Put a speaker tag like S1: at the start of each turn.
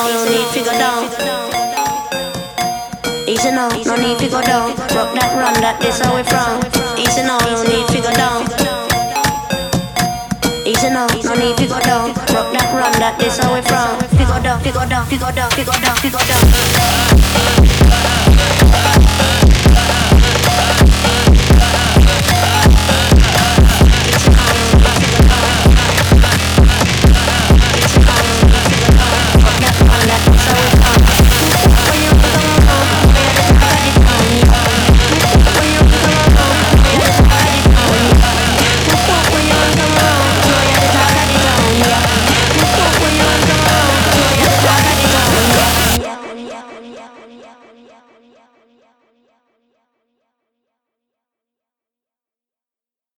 S1: now, no need to go down. Easy now, no need to go down. Rock that, run that, this how we from. Easy now, no need to go down. Easy now, no need to go down. Rock that, run that, this how we from. Fi go down, fi go down, fi go down, fi go down, fi go down.